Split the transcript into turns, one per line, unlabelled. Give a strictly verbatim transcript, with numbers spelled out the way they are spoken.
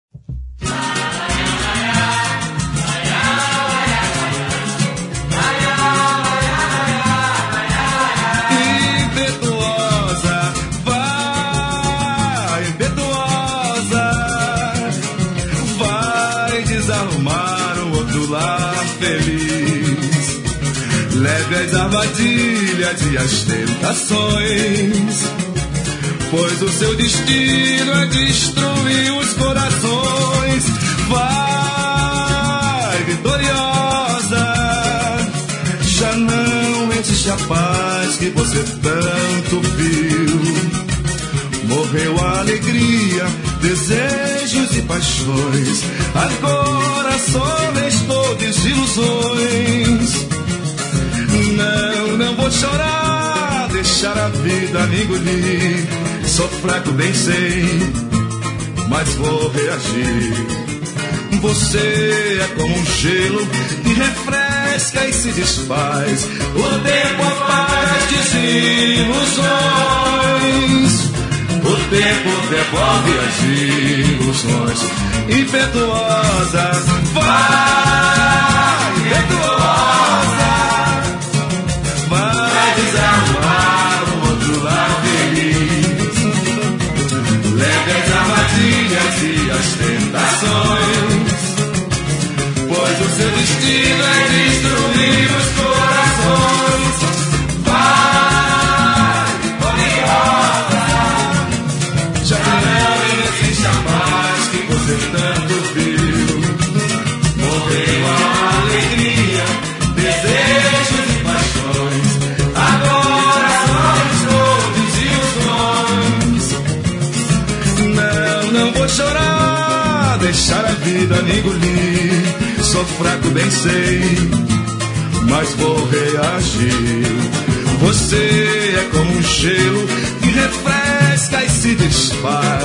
Impetuosa, vai, impetuosa, vai desarrumar um outro lar feliz. Leve as armadilhas e as tentações, pois o seu destino é destruir os corações. Vai, vitoriosa, já não existe a paz que você tanto viu. Morreu a alegria, desejos e paixões, agora só restou desilusões. Não, não vou chorar, deixar a vida me engolir. Sou fraco, bem sei, mas vou reagir. Você é como um gelo que refresca e se desfaz. O tempo apaga as desilusões. O tempo devolve as ilusões. Impetuosa, vai, impetuosa, vai desarmar um outro lar feliz. Leve as armadilhas e as tentações, pois o seu destino é destruir os corações. Vai, vitoriosa, já não existe a paz que você tanto viu. Morreu a alegria, desejos e paixões, agora só desilusões. Não, não vou chorar, deixar a vida me engolir. Sou fraco, bem sei, mas vou reagir. Você é como um gelo que refresca e se desfaz.